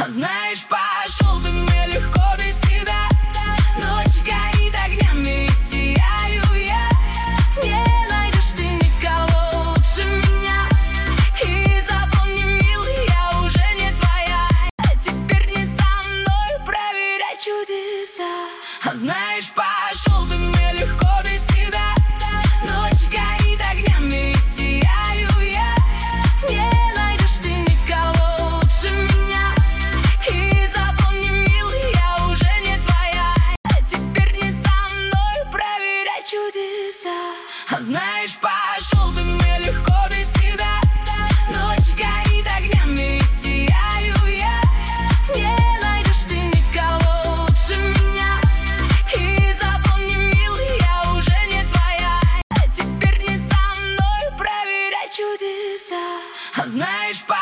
Знаешь, пошел ты мне легко без тебя. Ночь горит огнями, и сияю я. Не найдешь ты никого лучше меня. И запомни, милый, я уже не твоя. Теперь не со мной проверять чудеса. Знаешь, пошел ты мне легко без тебя. Ночь горит огнями, и сияю я. Не найдешь ты никого лучше меня. И запомни, милый, я уже не твоя. Теперь не со мной проверять чудеса. Знаешь, пошел ты мне легко без тебя. Ночь горит огнями, и сияю я. Не найдешь ты никого лучше меня. И запомни, милый, я уже не твоя. Теперь не со мной проверять чудеса. Знаешь,